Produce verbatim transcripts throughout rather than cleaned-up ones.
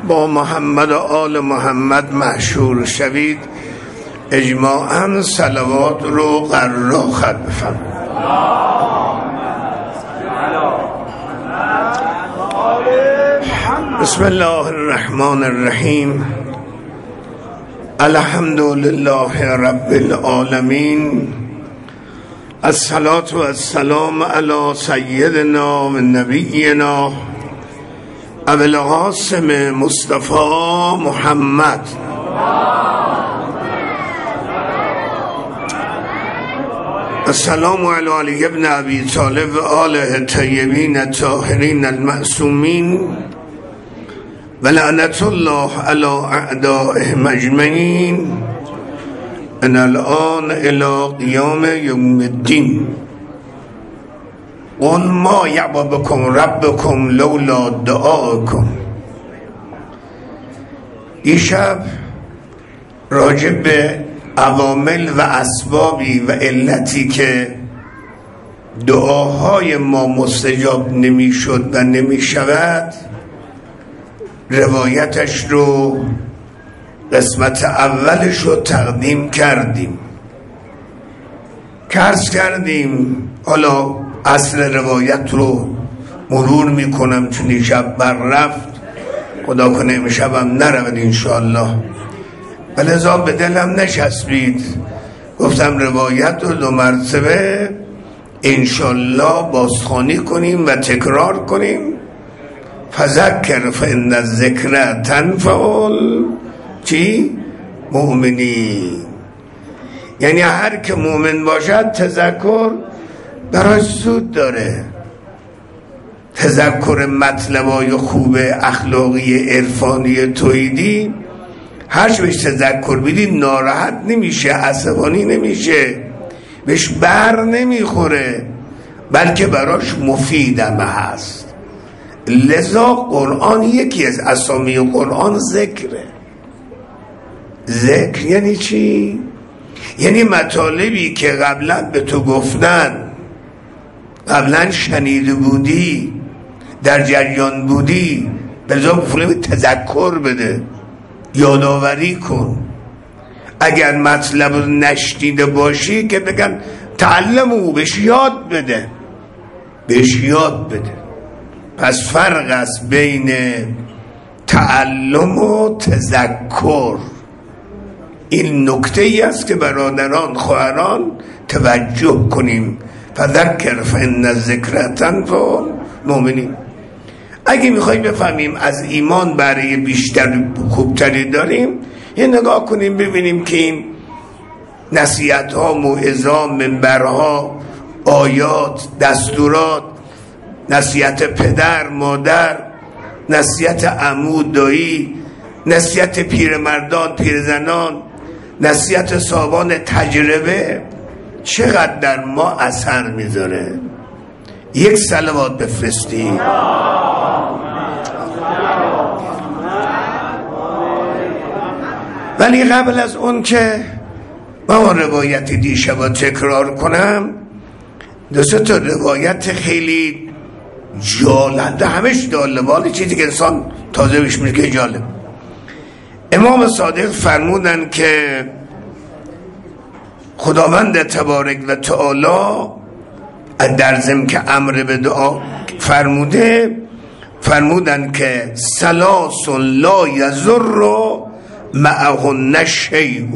با محمد و آل محمد مشهور شوید، اجماعاً صلوات رو قرار خط بفرمایید. بسم الله الرحمن الرحیم. الحمد لله رب العالمین. الصلاة و السلام علی سیدنا و نبینا ابو القاسم مصطفی محمد. السلام علی علی ابن ابی طالب و آله الطیبین الطاهرین المعصومین و لعنت الله علی اعدائهم اجمعین من الان الی قیام یوم الدین. قل ما یعبأ بکم ربکم لولا دعاءکم. دیشب راجع به عوامل و اسبابی و علتی که دعاهای ما مستجاب نمی شد و نمی شود روایتش رو قسمت اولش رو تقدیم کردیم کرس کردیم. حالا اصل روایت رو مرور میکنم چون این شب بر رفت، خدا کنه امشبم نرود انشاءالله، ولذا به دلم نشسبید. گفتم روایت رو دو مرتبه انشاءالله بازخوانی کنیم و تکرار کنیم. فذکر فان الذکر تنفع چی؟ مؤمنین. یعنی هر که مؤمن باشد تذکر براش سود داره. تذکر مطلبای خوب اخلاقی عرفانی توحیدی هر چه بهش تذکر بدی ناراحت نمیشه، عصبانی نمیشه، بهش بر نمیخوره، بلکه براش مفیدم هست. لذا قرآن یکی از اسامی قرآن ذکره. ذکر یعنی چی؟ یعنی مطالبی که قبلا به تو گفتن، قبلا شنیده بودی، در جریان بودی، بذار بفرمی تذکر بده، یادآوری کن. اگر مطلب نشنیده باشی که بگن تعلمو، بهش یاد بده، بهش یاد بده. پس فرق است بین تعلم و تذکر. این نکته ای است که برادران خواهران توجه کنیم. فذکر فان الذکر تنفع المؤمنین. اگه میخوایم بفهمیم از ایمان برای بیشتر خوبتری داریم، یه نگاه کنیم ببینیم که این نصیحت ها، موعظات، منبرها، آیات، دستورات، نصیحت پدر، مادر، نصیحت عمو، دایی، نصیحت پیرمردان، پیرزنان، نصیحت صاحبان تجربه چقدر در ما اثر میذاره. یک صلوات بفرستی. ولی قبل از اون که ما روایت دیشب تکرار کنم، دو سه تا روایت خیلی جالنده، همش جالبه، چیزی که انسان تازه بهش میگه جالب. امام صادق فرمودن که خداوند تبارک و تعالی در ضمن که امر به دعا فرموده، فرمودن که ثلاث لا یضر معهن شیء.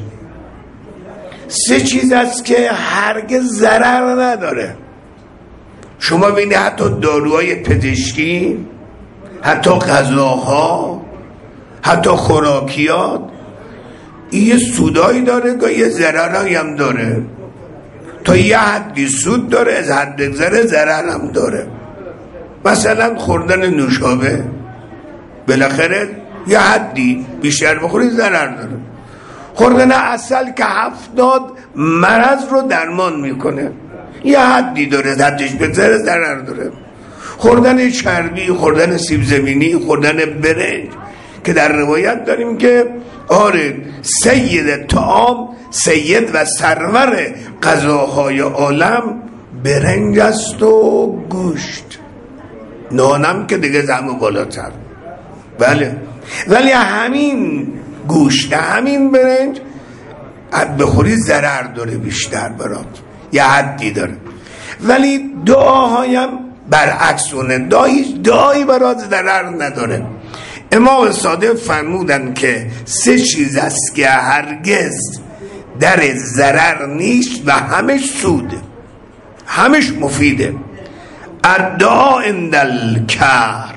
سه چیز است که هرگز ضرر نداره. شما ببینید حتی داروهای پزشکی، حتی غذاها، حتی خوراکیات، یه سودایی داره که یه ضررایی هم داره. تا یه حدی سود داره، از حد گذره ضرر هم داره. مثلا خوردن نوشابه بالاخره یه حدی بیشتر بخوری ضرر داره. خوردن عسل که هفتاد مرض رو درمان میکنه، یه حدی داره، حدش بگذره ضرر داره. خوردن چربی، خوردن سیب زمینی، خوردن برنج که در روایت داریم که آره سید طعام، سید و سرور غذاهای عالم برنج است و گوشت. نانم که دیگه زمو بالاتر. بله ولی همین گوشت، همین برنج بخوری ضرر داره بیشتر برات، یه حدی داره. ولی دعاهایم برعکس اونه، دعا هیچ دعایی برات ضرر نداره. امام صادق فرمودن که سه چیز است که هرگز در ضرر نیست و همش سوده، همش مفیده. الدعا عند الکرب،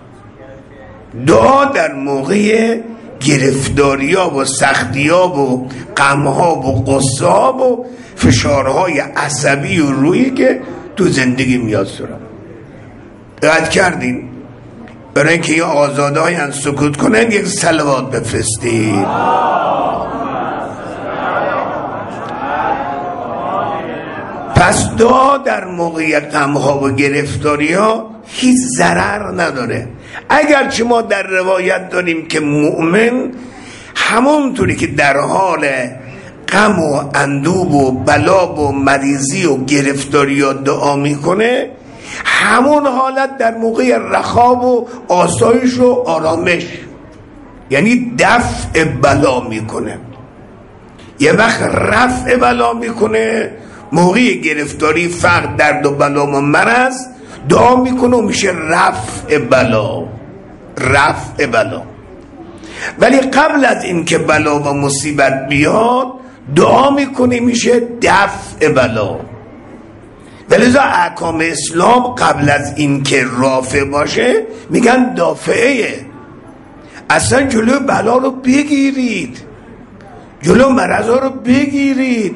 دعا در موقع گرفتاری‌ها و سختی‌ها و غم‌ها و غصه‌ها و فشارهای عصبی و روحی که تو زندگی میاد سراغ. دقت کردین؟ برای اینکه یه آزاده هاین سکوت کنن یک صلوات بفرستید. پس دعا در موقع غم‌ها و گرفتاری‌ها هیچ ضرر نداره. اگرچه ما در روایت داریم که مؤمن همونطوری که در حال غم و اندوه و بلا و مریضی و گرفتاری ها دعا میکنه، همون حالت در موقع رخا و آسایش و آرامش، یعنی دفع بلا میکنه. یه وقت رفع بلا میکنه، موقع گرفتاری، فقر، درد و بلا و مرض دعا میکنه و میشه رفع بلا، رفع بلا. ولی قبل از این که بلا و مصیبت بیاد دعا میکنه میشه دفع بلا. ولذا احکام اسلام قبل از این که رافع باشه میگن دافعه. اصلا جلو بلا رو بگیرید، جلو مرض رو بگیرید.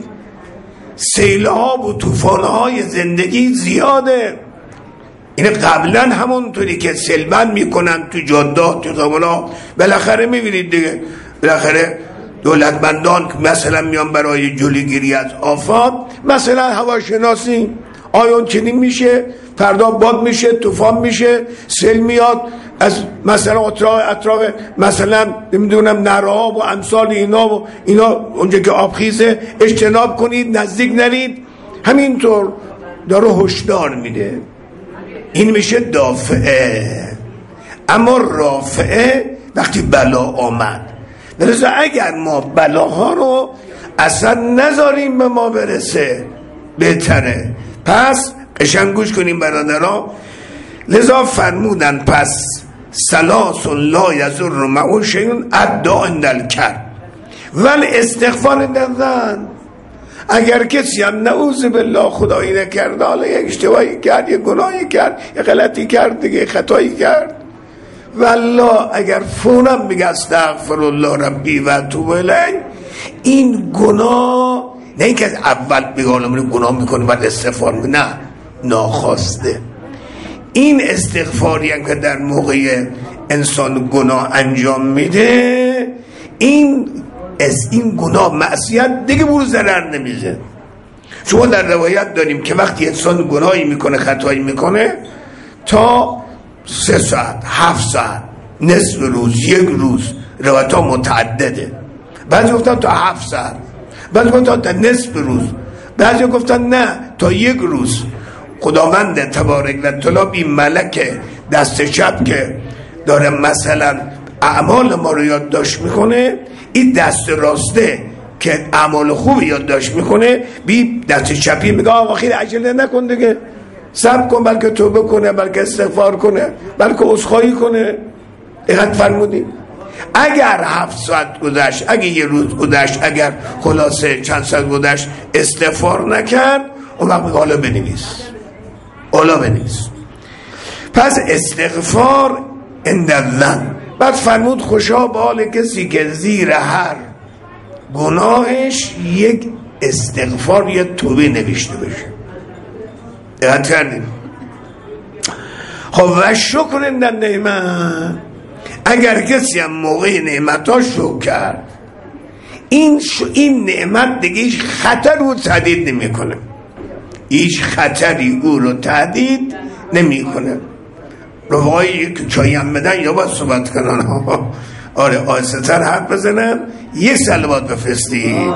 سیل‌ها و طوفان‌های زندگی زیاده. این قبلا همونطوری که سیلبند میکنن تو جاده‌ها تو خیابونا، بالاخره میبینید دیگه، بالاخره دولتمندان مثلا میان برای جلوگیری از آفات، مثلا هواشناسی آیون چنین میشه، فردا باد میشه، طوفان میشه، سیل میاد از مثلا اطراف اطراف مثلا نمیدونم نرها و امثال اینا و اینا، اونجا که آبخیزه اجتناب کنید، نزدیک نرید. همینطور داره هشدار میده. این میشه دافعه. اما رافعه وقتی بلا آمد. لذا اگر ما بلاها رو اصلا نذاریم به ما برسه بهتره. پس قشنگ گوش کنیم برادرها. لذا فرمودن پس ثلاث لا یضر معه شیء الدعاء عند الکرب والاستغفار عند الذنب. اگر کسی هم نعوذ بالله خدایی نکرده، حالا یک اشتباهی کرد، یک گناهی کرد، یک غلطی کرد دیگه، خطایی کرد، والله اگر فوراً میگه استغفر الله ربی و اتوب الیه، این گناه نه اینکه از اول بگم گناه میکنه بعد استغفار میکنه، نه، ناخواسته. این استغفاری هم که در موقع انسان گناه انجام میده، این از این گناه معصیت دیگه برو ضرر نمیزه. شما در روایت داریم که وقتی انسان گناهی میکنه، خطایی میکنه، تا سه ساعت، هفت ساعت، نصف روز، یک روز، روایت ها متعدده. بعضی گفتن تا هفت ساعت، بعضی گفتن تا نصف روز، بعضی گفتن نه تا یک روز. خداوند تبارک و تعالی بی ملک دست چپ که داره مثلا اعمال ما رو یادداشت میکنه، این دست راسته که اعمال خوب یادداشت میکنه، بی دست چپی میگه آقا خیلی عجله نکن دیگه، صبر کن، بلکه توبه کنه، بلکه استغفار کنه، بلکه عذرخواهی کنه. دقت فرمودید؟ اگر هفت ساعت گذشت، اگر یه روز گذشت، اگر خلاصه چند ساعت گذشت استغفار نکرد، اون وقت میگه حالا بنویس، حالا بنویس. پس استغفار عند الذنب. بعد فرمود خوشا به حال کسی که زیر هر گناهش یک استغفار یا توبه نوشته بشه. دقت کردیم؟ خب و شکر عند النعمت. اگر کسی هم موقع نعمت ها شکر کرد، این شو این نعمت دیگه هیچ خطر رو تهدید نمی کنه، هیچ خطری او رو تهدید نمی کنه. رفقایی که چایی هم بدن یا باید صحبت کنن، آره آیسته تر حرف بزنن. یک صلوات بفرستی.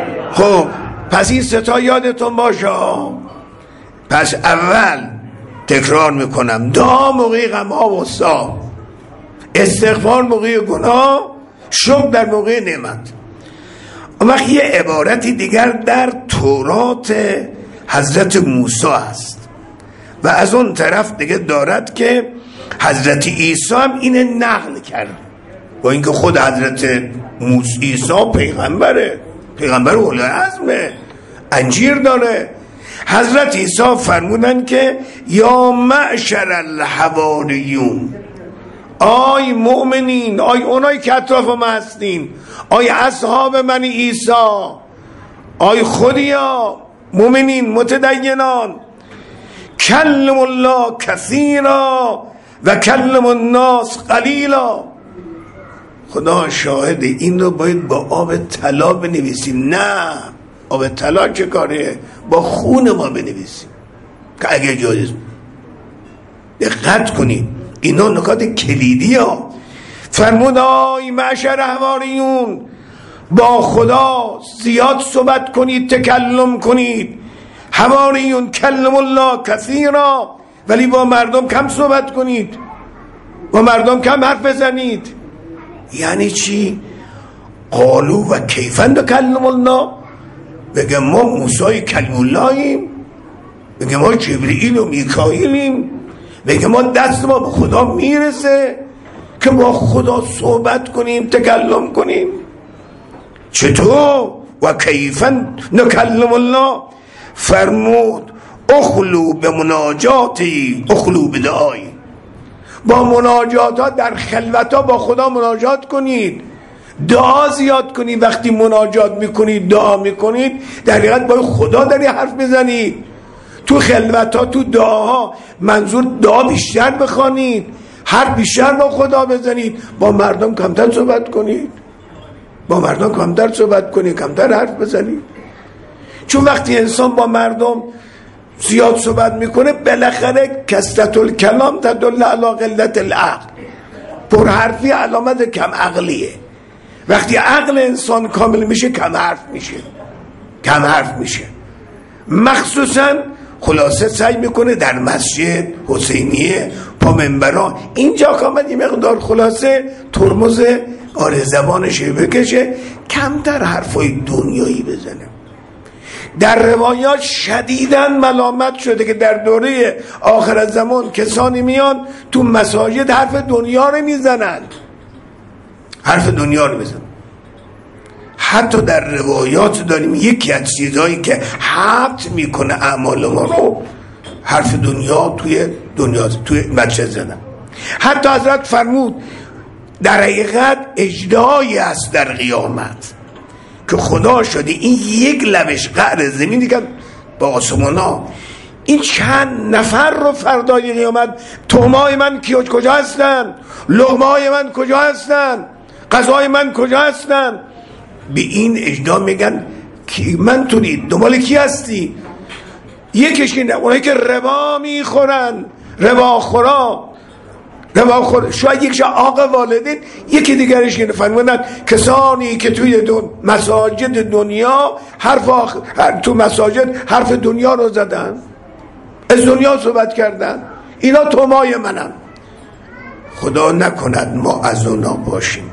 خب پس این ستا یادتون باشه. پس اول تکرار میکنم، دعا موقع غم ها و غصه، استغفار موقع گناه، شکر در موقع نعمت. اون وقت یه عبارتی دیگر در تورات حضرت موسی است و از اون طرف دیگه دارد که حضرت عیسی هم اینه نقل کرد، با اینکه خود حضرت موسی عیسی پیغمبره، پیغمبر اول عزمه، انجیر داره. حضرت عیسی فرمودن که یا معشر الحواریون، آی مؤمنین، آی اونایی که اطراف ما هستین، آی اصحاب من عیسی، آی خودیا مؤمنین متدینان، کلم الله کثیرا و کلم الناس قلیلا. خدا شاهده این رو باید با آب طلا بنویسیم. نه، آب طلا چه کاره؟ با خون ما بنویسیم که اگه جایز. دقت کنید، اینا نکات کلیدی ها. فرمود آی معشر حواریون، با خدا زیاد صحبت کنید، تکلم کنید. حواریون کلم الله کثیرا، ولی با مردم کم صحبت کنید، با مردم کم حرف بزنید. یعنی چی؟ قالو و کیفن تکلم الله، بگه ما موسی کلم اللهیم، بگه ما جبرئیل و میکائیلیم، بگه ما دست ما به خدا میرسه که با خدا صحبت کنیم، تکلم کنیم. چطور؟ و کیفن نکلم الله، فرمود اخلو به مناجاتی اخلو به دعایی، با مناجات ها در خلوت ها با خدا مناجات کنید، دعا زیاد کنید. وقتی مناجات میکنید، دعا میکنید، در حقیقت با خدا داری حرف بزنید. تو خلوت ها، تو دعاها، منظور دعا بیشتر بخوانید، حرف بیشتر با خدا بزنید، با مردم کمتر صحبت کنید، با مردم کمتر صحبت کنید، کمتر حرف بزنید. چون وقتی انسان با مردم زیاد صحبت میکنه، بالاخره کثرت الکلام تدل علی قلت العقل، پرحرفی علامت کم عقلیه. وقتی عقل انسان کامل میشه، کم حرف میشه، کم حرف میشه. مخصوصا خلاصه سعی میکنه در مسجد حسینیه، پا منبرا، اینجا کامل یه مقدار خلاصه ترمز آره زبانش بکشه، کمتر حرفای دنیایی بزنه. در روایات شدیداً ملامت شده که در دوره آخر زمان کسانی میان تو مساجد حرف دنیا رو میزنند، حرف دنیا رو میزنند. حتی در روایات داریم یکی از چیزهایی که حبط میکنه اعمال ما رو، حرف دنیا توی دنیا توی مسجد زدن. حتی حضرت فرمود در حقیقت اجدایی است در قیامت که خدا شده این یک لبش قعر زمینی که با آسمان ها، این چند نفر رو فردای قیامت، تومای من کجا هستن، لغمای من کجا هستن، غذای من کجا هستن، به این اجدا میگن کی من تونید دنبال کی هستی؟ یکیش اینه، اونایی که ربا میخورن، ربا خورا، ربا خور، شاید یکیش آقا والدین، یکی دیگرش اینه. فرمودن کسانی که توی دون مساجد دنیا حرف آخ... تو مساجد حرف دنیا رو زدن، از دنیا صحبت کردن، اینا تومای منم. خدا نکند ما از اونا باشیم.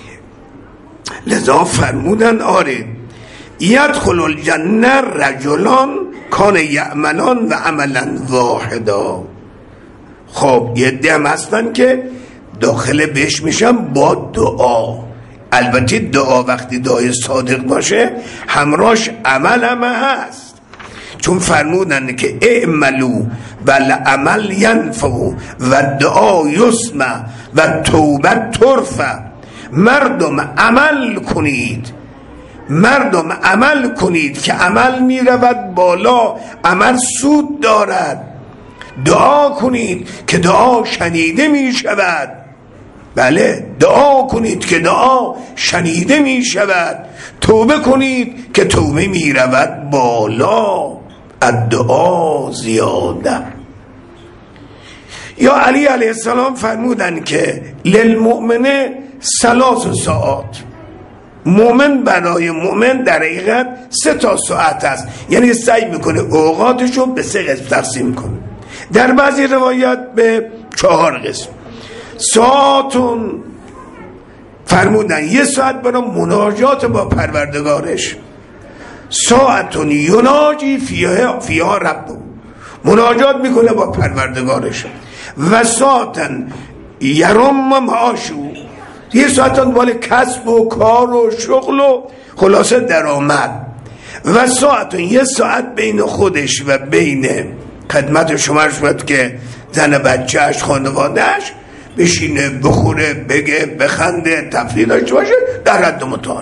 لذا فرمودن آره یدخل الجنه رجلان کان یعملان و عملا واحدا. خب یه دم هستن که داخل بهش میشن با دعا. البته دعا وقتی دعای صادق باشه همراهش عمل هم هست، چون فرمودن که اعملو و العمل ینفع و دعا یسمع و توبه ترفع. مردم عمل کنید، مردم عمل کنید که عمل میرود بالا، عمل سود دارد. دعا کنید که دعا شنیده می شود. بله، دعا کنید که دعا شنیده می شود. توبه کنید که توبه می رود بالا. الدعا زیاده. یا علی علیه السلام فرمودن که للمؤمن ثلاث ساعات، مومن برای مومن در حقیقت سه تا ساعت است. یعنی سعی میکنه اوقاتشو به سه قسم تقسیم کنه. در بعضی روایات به چهار قسم. ساعتون فرمودن یه ساعت برای مناجات با پروردگارش، ساعتون یناجی فیها فیها ربو، مناجات میکنه با پروردگارش، و ساعتن یرم معاشو، یه ساعتان بالا کسب و کار و شغل و خلاصه درآمد، و ساعتون یه ساعت بین خودش و بین خدمت شما شد که زن بچهش خانوادهش بشینه بخوره بگه بخنده تفریح داشته باشه در حد متعارف.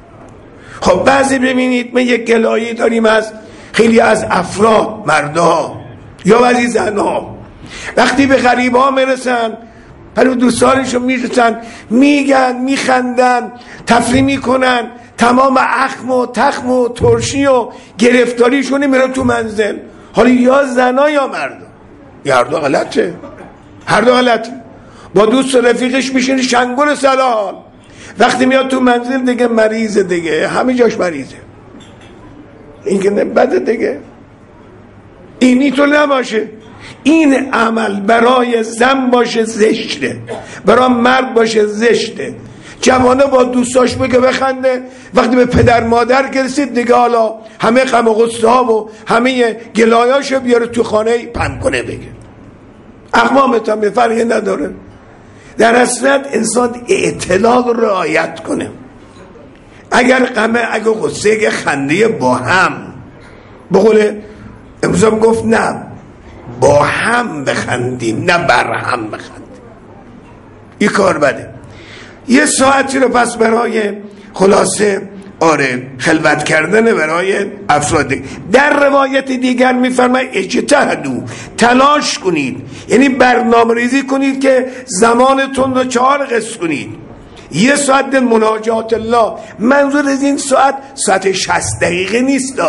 خب بعضی ببینید ما یک گلایی داریم از خیلی از افراد، مردها یا بعضی زنها، وقتی به غریبه ها میرسن پرو دوستانشون میرسن میگن میخندن تفریح میکنن، تمام اخم و تخم و ترشی و گرفتاریشون میره تو منزل. حالا یا زنا یا مرد، یا هر دو غلطه، هر دو غلطه. با دوست و رفیقش میشینه شنگول سلام، وقتی میاد تو منزل دیگه مریضه، دیگه همه جاش مریضه. این که بده دیگه، اینی تو نباشه. این عمل برای زن باشه زشته، برای مرد باشه زشته. جوانه با دوستاش بگه بخنده، وقتی به پدر مادر رسید دیگه حالا همه غم و غصه ها و همه گلایاشو بیاره تو خانه پم کنه بگه اقوامت هم به فرقی نداره. در اصلت انسان اعتدال رو رعایت کنه. اگر غمه اگر غصه اگر خنده با هم، به قول امروز هم گفت نه با هم بخندیم نه بر هم بخندیم، این کار بده. یه ساعتی رو پس برای خلاصه آره خلوت کردن برای افراد. در روایت دیگر میفرماید اجتهدوا، تلاش کنید، یعنی برنامه ریزی کنید که زمانتون رو چهار قسم کنید. یه ساعت مناجات الله، منظور از این ساعت ساعت شصت دقیقه نیست،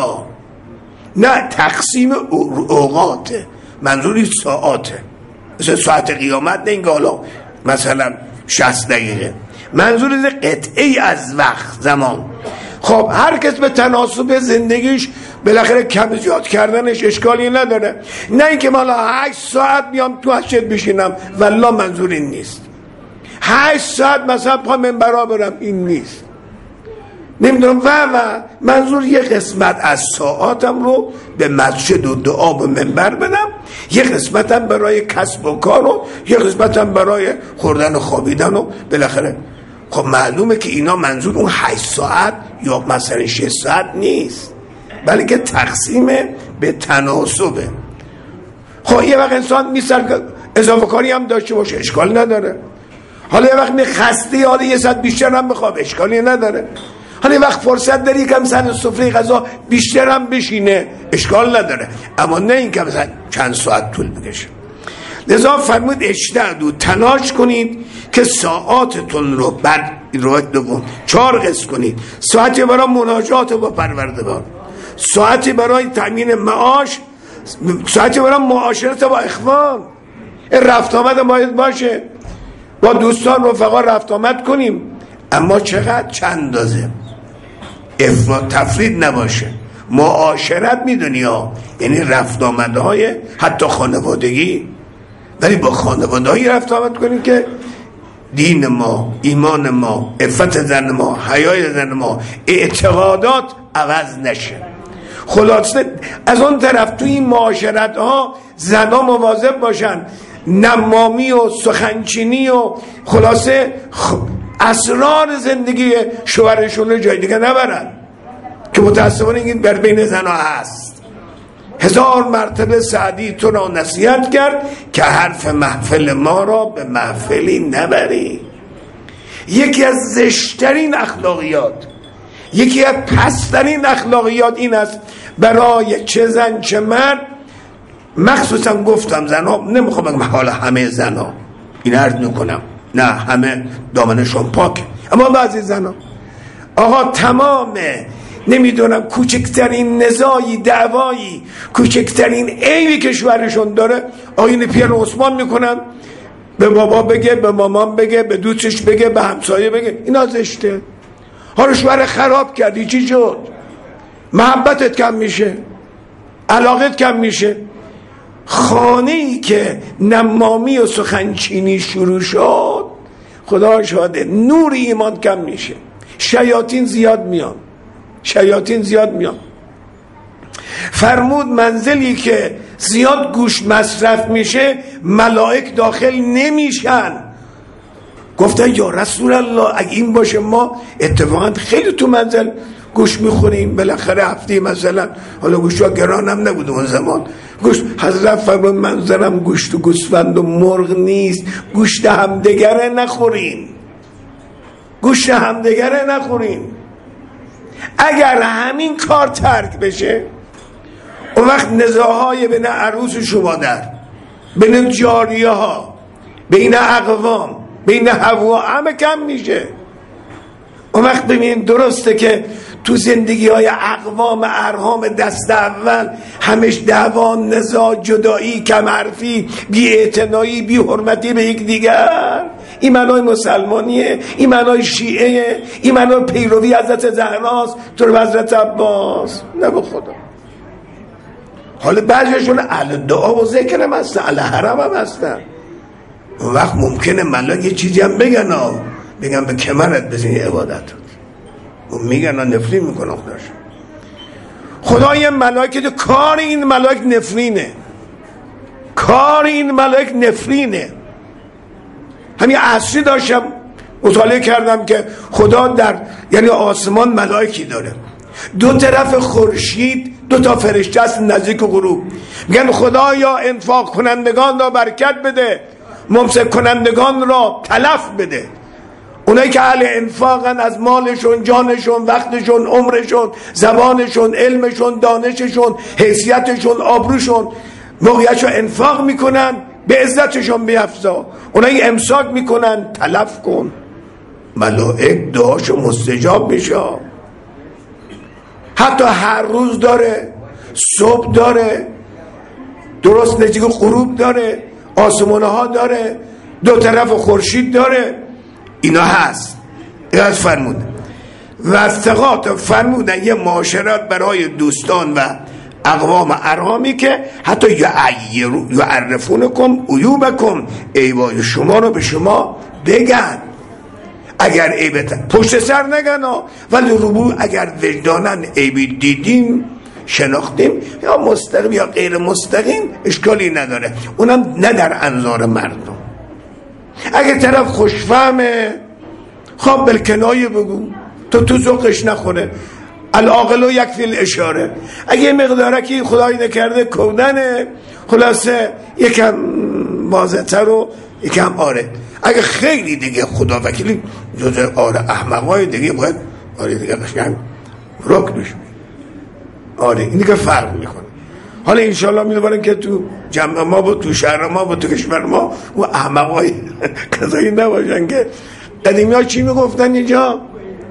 نه تقسیم اوقاته، منظوری ساعته، مثل ساعت قیامت نه اینگه حالا مثلا شصت دقیقه، منظور از قطعی از وقت زمان. خب هر کس به تناسب زندگیش بالاخره کم زیاد کردنش اشکالی نداره، نه اینکه مالا هشت ساعت بیام تو مسجد بشینم، والله منظور این نیست. هشت ساعت مثلا پا منبرا برم، این نیست. نمیدونم و و منظور یه قسمت از ساعاتم رو به مسجد و دعا و منبر بدم، یه قسمتم برای کسب و کار و یه قسمتم برای خوردن و خوابیدن و بالاخره. خب معلومه که اینا منظور اون هشت ساعت یا مثلا شش ساعت نیست، بلکه تقسیم به تناسبه. خب یه وقت انسان میسر اضافه کاری هم داشته باشه اشکال نداره، حالا یه وقت خسته حالا یه ساعت بیشتر هم بخواب اشکالی نداره، حالا یه وقت فرصت داری کم سر سفره غذا بیشتر هم بشینه اشکال نداره، اما نه این که مثلا چند ساعت طول بکشه. لذا فرمود اجتهدوا، تلاش کنید که ساعاتتون رو بعد روایت دوم چهار قسم کنید. ساعتی برای مناجات با پروردگار، ساعتی برای تامین معاش، ساعتی برای معاشرت با اخوان، رفت آمد باید باشه، با دوستان رفقا رفت آمد کنیم، اما چقدر چند اندازه، افراط تفرید نباشه. معاشرت میدونی ها یعنی رفت آمده های حتی خانوادگی، ولی با خانواده هایی رفت آمد کنیم که دین ما، ایمان ما، عفت زن ما، حیای زن ما، اعتقادات عوض نشه. خلاصه از اون طرف توی این معاشرت ها زنها مواظب باشن نمامی و سخنچینی و خلاصه اسرار زندگی شوهرشون رو جای دیگه نبرن که متاسفانه این بر بین زنها هست. هزار مرتبه سعدی تو را نصیحت کرد که حرف محفل ما را به محفلی نبری. یکی از زشترین اخلاقیات، یکی از پسترین اخلاقیات این است برای چه زن چه مرد، مخصوصا گفتم زنها، نمیخوام بگم حالا همه زنها، این عرض میکنم نه همه دامنشون پاکه، اما بعضی زنها آقا تمام نمیدونم کوچکترین نزاعی دعوایی، کوچکترین عیبی که شوهرشون داره آیین پیر عثمان میکنن، به بابا بگه، به مامان بگه، به دوستش بگه، به همسایه بگه، اینا زشته. حالا شوهر خراب کردی چی شد؟ محبتت کم میشه، علاقت کم میشه. خانه‌ای که نمامی و سخنچینی شروع شد، خدا شاهده نور ایمان کم میشه، شیاطین زیاد میان، شیاطین زیاد میان. فرمود منزلی که زیاد گوشت مصرف میشه ملائک داخل نمیشن. گفتن یا رسول الله اگه این باشه ما اتفاقا خیلی تو منزل گوشت میخوریم، بالاخره هفته مثلا، حالا گوشت ها گران هم نبود اون زمان، گوشت حضرت فرمود منظرم گوشت و گوسفند و مرغ نیست، گوشت همدیگره نخوریم، گوشت همدیگره نخوریم. اگر همین کار ترک بشه اون وقت نزاعهای بین عروس و شمادر، بین جاریه ها، بین اقوام، بین هوا همه کم میشه. اون وقت ببین درسته که تو زندگی های اقوام ارحام دست اول همش دعوا، نزاع، جدایی، کمحرفی، بی اعتنایی، بی حرمتی به یک دیگر، این معنای مسلمانیه، این معنای شیعه، این معنای پیروی حضرت زهراست تو حضرت عباس؟ نه به خدا. حالا بعضیشون اهل دعا و ذکر هم هستن، اهل حرم هم هستن. اون وقت ممکنه ملاک یه چیزی هم بگن ها، بگن به کمرت بزنی عبادت رو، میگن ها نفرین میکنه خداش. خدای ملائکه، کار این ملائک نفرینه، کار این ملائک نفرینه. همین عصری داشتم مطالعه کردم که خدا در یعنی آسمان ملائکی داره، دو طرف خورشید دو تا فرشته است نزدیک غروب، میگن خدایا انفاق کنندگان را برکت بده، ممسک کنندگان را تلف بده. اونایی که اهل انفاقن، از مالشون، جانشون، وقتشون، عمرشون، زبانشون، علمشون، دانششون، حیثیتشون، آبروشون، موقعیتشو انفاق میکنن، به عزتشون بیفزا. اونایی امساک میکنن، تلف کن. ملائک دعاشو مستجاب میشه. حتی هر روز داره، صبح داره، درست نزدیک غروب داره، آسمانه ها داره، دو طرف خورشید داره، اینا هست. این از فرمود و استقاط فرمودن یه معاشرت برای دوستان و اقوام ارحامی که حتی یعرفونکم عیوبکم، عیبای شما رو به شما بگن، اگر عیبت پشت سر نگن، ولی ربو اگر وجدانن عیبی دیدیم شناختیم، یا مستقیم یا غیر مستقیم اشکالی نداره، اونم نه در انظار مردم. اگه طرف خوشفهمه خب بالکنایه بگو، تو تو ذوقش نخوره، العاقل و یکفی الاشاره. اگه مقدارکی خدایی نکرده کودنه، خلاصه یکم واضح‌تر و یکم آره. اگه خیلی دیگه خدا وکیلی جز آره احمقای دیگه باید آره دیگه قشنگ رکنش می آره اینی که فرق میکنه. حالا انشالله میدونم که تو جمع ما با تو شهر ما با تو کشور ما و احمقای کسایی نباشن که قدیمی ها چی میگفتن اینجا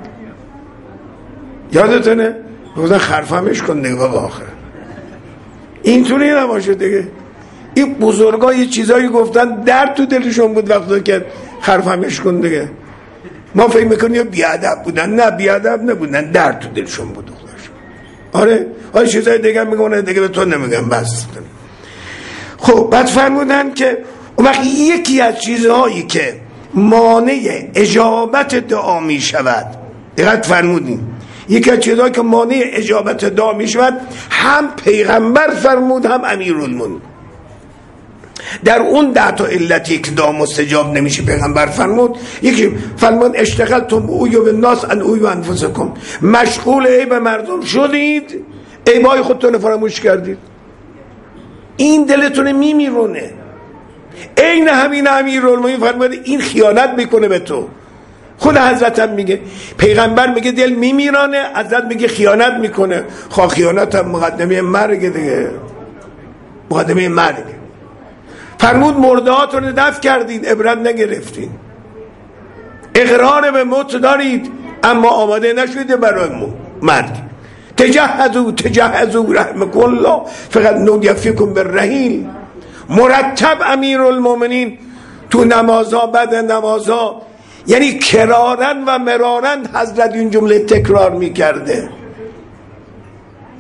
یادتونه؟ گفتن خرفمش کن دیگه بابا. آخر اینطوری نباشه دیگه. این بزرگا یه چیزایی گفتن درد تو دلشون بود وقتی که خرفمش کن دیگه. ما فکر میکنیم بیادب بودن، نه بیادب نبودن، درد تو دلشون بود. آره آره چیزای دیگه میگونه دیگه به تو نمیگم بس. خب بعد فرمودن که اون وقت یکی از چیزهایی که مانع اجابت دعا می شود، دقیق فرمودیم، یکی از چیزهایی که مانع اجابت دعا می شود، هم پیغمبر فرمود هم امیرالمومنین. در اون ده تا علتی که دعا مستجاب نمیشه پیغمبر فرمود، یکی فرمود اشتغلتم اویو بالناس ان اویو انفسکم، مشغول عیب مردم شدید، عیبای خودتون فراموش کردید. این دلتون میمیرونه. عین همین امیرالمومنین فرمود این خیانت میکنه به تو. خود حضرت هم میگه، پیغمبر میگه دل میمیرانه، حضرت میگه خیانت میکنه. خواه خیانت هم مقدمه مرگ دیگه، مقدمه مرگ. فرمود مردهاتون رو دفن کردید، عبرت نگرفتید. اقرار به موت دارید اما آماده نشده برای مرگ. تجهزوا تجهزوا رحمکم الله فقط نویفیکم بالرحیل. مرتب امیرالمومنین تو نمازها بعد نمازها، یعنی کرارن و مرارن حضرت این جمله تکرار میکرده.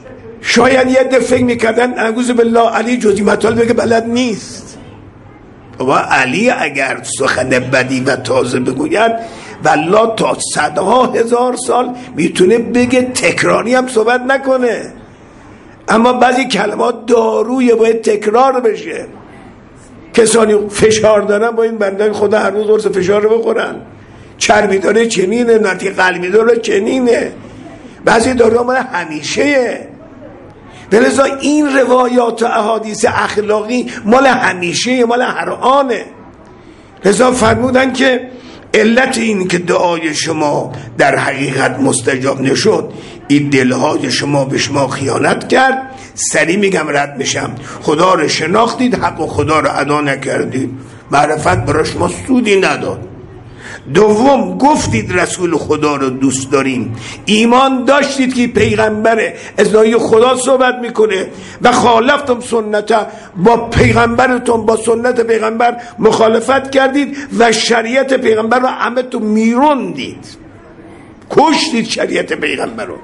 شاید یه دفعه فکر میکردن اعوذ بالله علی جزئی مطالب که بلد نیست. و علی اگر سخن بدی و تازه بگوید والله تا صدها هزار سال میتونه بگه، تکراری هم صحبت نکنه. اما بعضی کلمات دارویه، باید تکرار بشه. کسانی فشار دارن با این بنده خدا هر روز قرص فشار رو بخورن. چربی داره چنینه، نتی قلبی داره چنینه. بعضی دارو مال همیشه. بلذا این روایات و احادیث اخلاقی مال همیشه، مال هر آنه. لذا فرمودن که علت این که دعای شما در حقیقت مستجاب نشد، این دلهای شما به شما خیانت کرد. سری میگم رد میشم، خدا رو شناختید، حق و خدا رو ادا نکردید، معرفت برای شما سودی نداد. دوم گفتید رسول خدا رو دوست داریم، ایمان داشتید که پیغمبر ازای خدا صحبت میکنه و خالفتم سنت، با پیغمبرتون با سنت پیغمبر مخالفت کردید و شریعت پیغمبر رو همه تو میروندید، کشتید شریعت پیغمبر رو.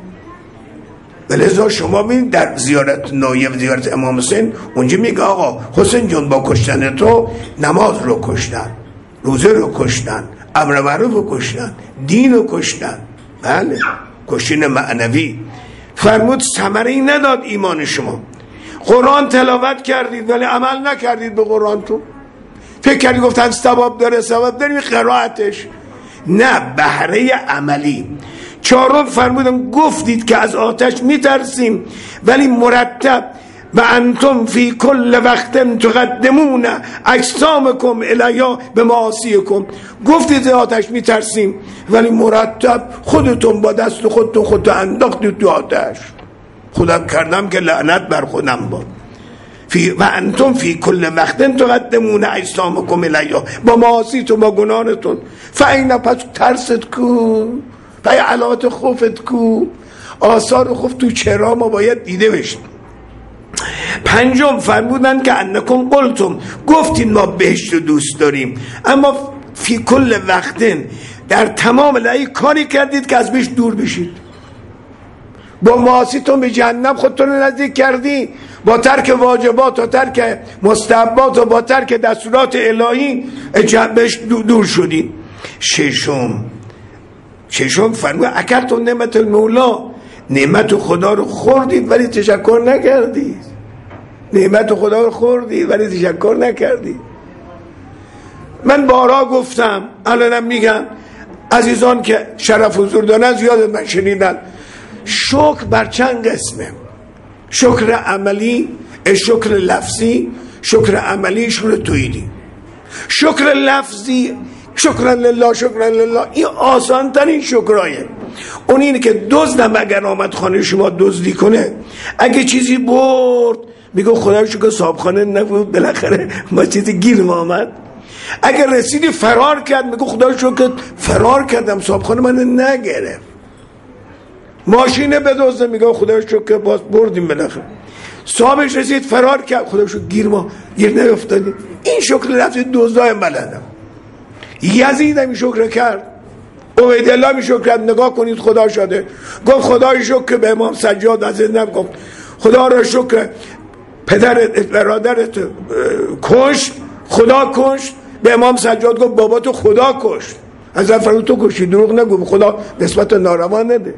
ولذا شما ببینید در زیارت نایب، زیارت امام حسین، اونجا میگه آقا حسین جون با کشتن تو نماز رو کشتن، روزه رو کشتن، امر معروف رو کشتن، دین رو کشتن. بله، کشتن معنوی. فرمود ثمره‌ای نداد ایمان شما. قرآن تلاوت کردید ولی عمل نکردید به قرآن. تو فکر کردید گفتن ثواب داره، ثواب داره قرائتش، نه بهره عملی. چهارم فرمودن گفتید که از آتش میترسیم ولی مرتب و انتم فی کل وقت تقدمون اجسامکم الیا به معاصیکم. گفتید آتش میترسیم ولی مرتب خودتون با دست خودتون خودتون انداختید تو آتش. خودم کردم که لعنت بر خودم باد. فی و انتم فی کل وقت تقدمون اجسامکم الیا، با معاصیتون، با گناهتون. فاین پس ترست کو، پای علامت خوفت کو، آثار خوف تو چرا ما باید دیده بشیم. پنجم فرمودن که انکم قلتم، گفتین ما بهشت رو دوست داریم، اما فی کل وقتن، در تمام لحظه کاری کردید که از بهشت دور بشید. با معاصیتون به جهنم خودتون نزدیک کردی، با ترک واجبات و ترک مستحبات و با ترک دستورات الهی بهشت دور شدید. ششم ششم فرمود اکلتم نعمت المولا، نعمت خدا رو خوردید ولی تشکر نکردید. نعمت خدا رو خوردید ولی تشکر نکردید. من بارها گفتم، الانم میگم، عزیزان که شرف حضور دارن زیاد من شنیدن، شکر بر چند قسمه؟ شکر عملی، شکر لفظی، شکر عملی، شکر توحیدی. شکر لفظی شکرا لله شکرا لله، این آسان ترین شکرایه. اون اینه که دزدم اگر آمد خانه شما دزدی کنه، اگه چیزی برد میگه خدا شکر صاحب خانه نبود، بالاخره ما چیزی گیرم آمد. اگر رسیدی فرار کرد میگه خدا شکر فرار کردم، صاحب خانه من نگرفت. ماشینه بدزده میگه خدا شکر باز بردیم، بالاخره صاحبش رسید فرار کرد، خدا شکر گیر ما گیر نیفتادیم. این شکر لفظ دزدای بلدم. یزید هم شکر کرد، عبید الله می شکر کرد، نگاه کنید خدا شده. گفت خدای شکر به امام سجاد از زندم، گفت خدا را شکر پدرت برادرت کشت، خدا کشت. به امام سجاد گفت بابا تو خدا کشت، از فرمود تو کشی، دروغ نگو، خدا نسبت ناروا نده.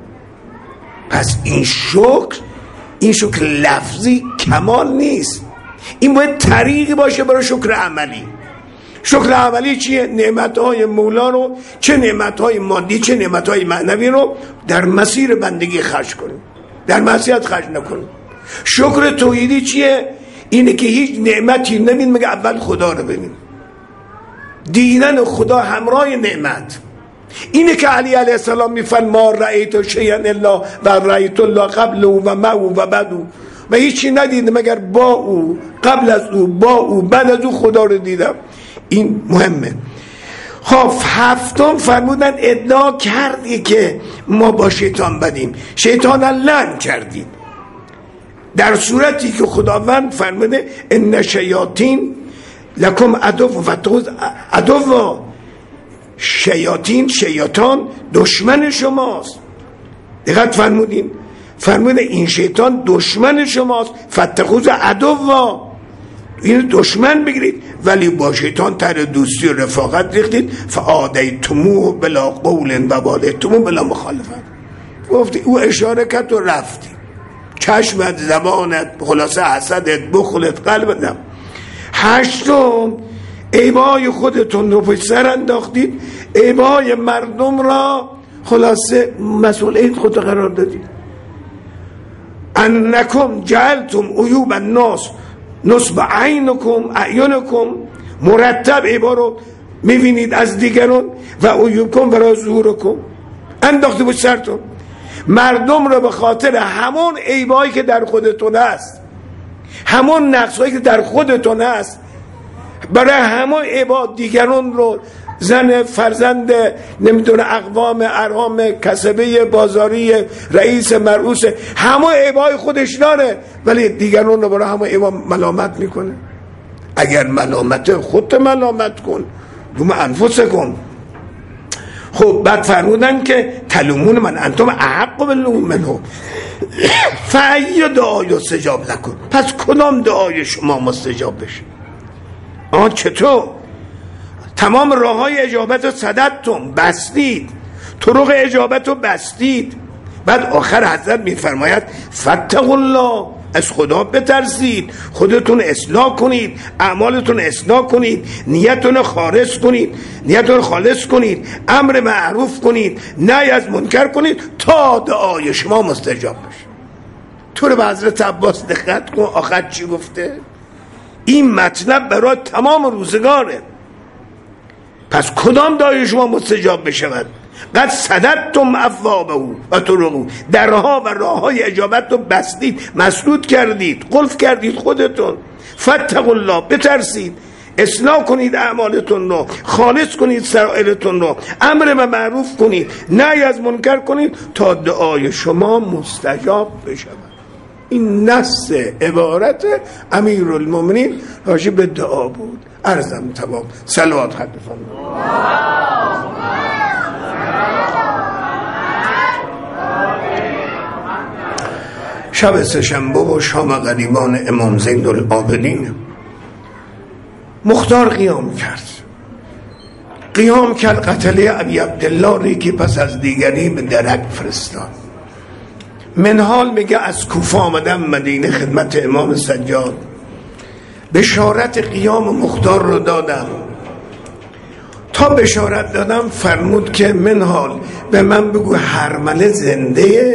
پس این شکر، این شکر لفظی کمال نیست، این باید طریقی باشه برای شکر عملی. شکر عملی چیه؟ نعمتهای مولا رو، چه نعمتهای مادی چه نعمتهای معنوی رو در مسیر بندگی خرج کنیم، در معصیت خرج نکنیم. شکر توحیدی چیه؟ اینه که هیچ نعمتی نبین مگه اول خدا رو ببین، دیدن خدا همراه نعمت. اینه که علی علیه السلام میفرماد ما رأیت شیئا الا و رأیت الله قبل و معه و بعد، و هیچی ندیدم مگر با او، قبل از او، با او، بعد از او خدا رو دیدم. این مهمه. خب هفتم فرمودن ادعا کردی که ما با شیطان بدیم، شیطان لعن کردید، در صورتی که خداوند فرموده ان شیاطین لکم عدو و فتخذ عدو، شیاطین، شیاطان دشمن شماست. دقت فرمودین فرمود این شیطان دشمن شماست، فاتخذوه عدوا، این دشمن بگیرید، ولی با شیطان تر دوستی و رفاقت ریختید. فعادیتموه بلا قول و والدتموه بلا مخالفت. گفتی او اشاره کرد و رفتی، چشمت، زبانت، خلاصه حسدت، بخلت، قلبت. هشتم، عیبای خودتون رو پشت سر انداختید، عیبای مردم را خلاصه مسئولیت خود قرار دادید. انکم جعلتم عیوب الناس نصب عینکم اعینکم، مرتب عیبا رو میبینید از دیگران، و عیوبکم برای ظهورکم، انداختی پشت سرتون. مردم رو به خاطر همون عیبایی که در خودتون هست، همون نقصایی که در خودتون هست، برای همون عیبا دیگران رو، زن، فرزند، نمیدونه اقوام، ارهام، کسبه بازاری، رئیس، مرئوس، همون عیبای خودش داره، ولی دیگران رو برای همون عیبا ملامت میکنه. اگر ملامت خودت ملامت کن، دوم انفسکم. خب بعد فرمودن که تلومون من انتم احق باللوم منه، فای دعای استجاب لکن، پس کدام دعای شما مستجاب بشه؟ آن چطور؟ تمام راه های اجابت رو صددتم، بستید، طرق اجابت رو بستید. بعد آخر حضرت میفرماید فاتقوا الله، از خدا بترسید، خودتون اصلاح کنید، اعمالتون اصلاح کنید، نیتتون خالص کنید، نیتتون خالص کنید، امر معروف کنید، نهی از منکر کنید، تا دعای شما مستجاب بشه. تو رو به حضرت عباس دقت کن، آخر چی گفته؟ این مطلب برای تمام روزگاره. پس کدام دعای شما مستجاب بشود؟ قد صددتم ابوابه و طرقه، درها و راههای اجابت رو بستید، مسدود کردید، قفل کردید خودتون. فاتقوا الله، بترسید، اصلاح کنید اعمالتون رو، خالص کنید سرائرتون رو، امر به معروف کنید، نهی از منکر کنید، تا دعای شما مستجاب بشود. این نص عبارت امیرالمومنین راجع به دعا بود. عرضم تمام. صلوات خط بفرمایید. شب سه‌شنبه و شام غریبان امام زین العابدین مختار قیام کرد. قیام کرد قتله ابی عبدالله ری که پس از دیگری به درک فرستاد. منحال میگه از کوفه آمدم مدینه خدمت امام سجاد، بشارت قیام مختار رو دادم. تا بشارت دادم فرمود که منحال به من بگو هرمله زنده.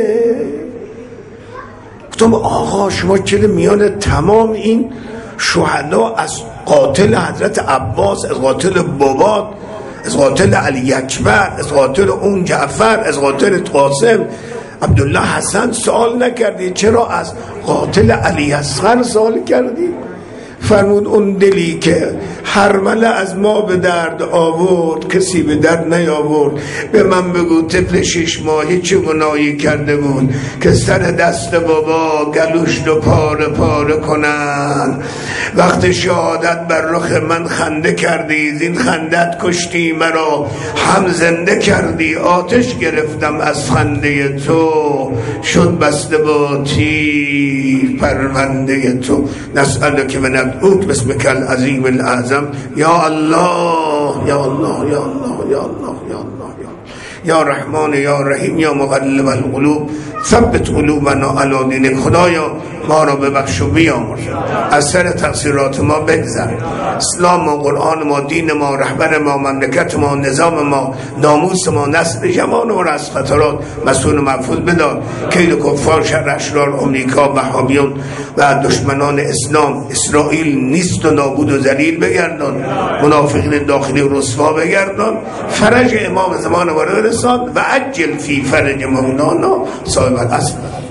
گفتم آقا شما چرا میان تمام این شهدا، از قاتل حضرت عباس، از قاتل بابات، از قاتل علی اکبر، از قاتل اون جعفر، از قاتل قاسم عبدالله حسن سوال نکردی؟ چرا از قاتل علی اصغر سوال کردی؟ فرمود اون دلی که هرمله از ما به درد آورد کسی به درد نیاورد. به من بگو طفل شش ماهی چه گناهی کرده بود که سر دست بابا گلوش دو پاره پاره کنن؟ وقت شهادت بر رخ من خنده کردی، زین خندت کشتی مرا هم زنده کردی. آتش گرفتم از خنده تو، شد بسته با تیر پرونده تو. نسأل که من اوت بسمک العظیم الاعظم. یا الله یا الله یا الله یا الله یا الله یا رحمان یا رحیم یا مقلب القلوب ثبت قلوبنا علی دینک. خدایا ما را ببخش و بیامرز، از سر تقصیرات ما بگذر. اسلام و قرآن ما، دین ما، رهبر ما، مملکت ما، نظام ما، ناموس ما، نسل جوان ما را از خطرات مسئول و محفوظ بدار. کید کفار، شر اشرار امریکا، وهابیون و دشمنان اسلام اسرائیل نیست و نابود و ذلیل بگردان. منافقین داخلی و رسوا بگردان. فرج امام زمان ما را رسان و عجل فی فرج مولانا صاحب العصر.